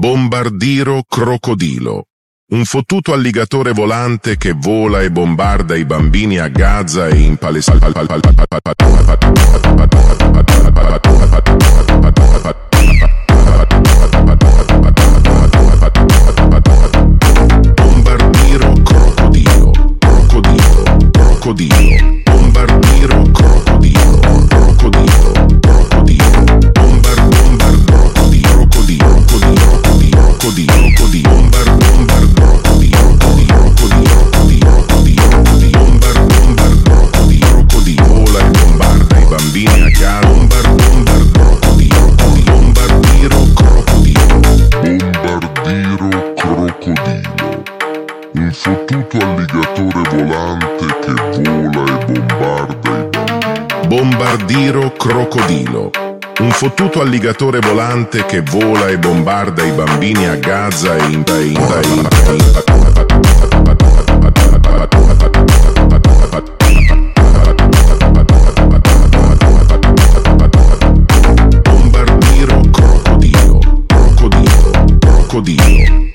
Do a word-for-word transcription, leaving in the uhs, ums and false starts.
Bombardiro crocodilo. Un fottuto alligatore volante che vola e bombarda i bambini a Gaza e in Palestina. Bombardiro crocodilo. Crocodilo. Crocodilo. Bombardiro crocodilo. Crocodilo. Crocodilo. Bombar bombar crocodilo. Crocodilo. Crocodilo. Crocodilo. Crocodilo. Bombar bombar crocodilo. Crocodilo. Crocodilo. Crocodilo. Bombar bombar crocodilo. Crocodilo. Vola e bombarda i bambini a casa. Bombar bombar crocodilo. Bombardiro crocodilo. Bombardiro crocodilo. Un fottuto alligatore volante che vola e bombarda i bambini. Bombardiro crocodilo. Un fottuto alligatore volante che vola e bombarda i bambini a Gaza e in Bombardiro crocodilo. Crocodilo. Crocodilo.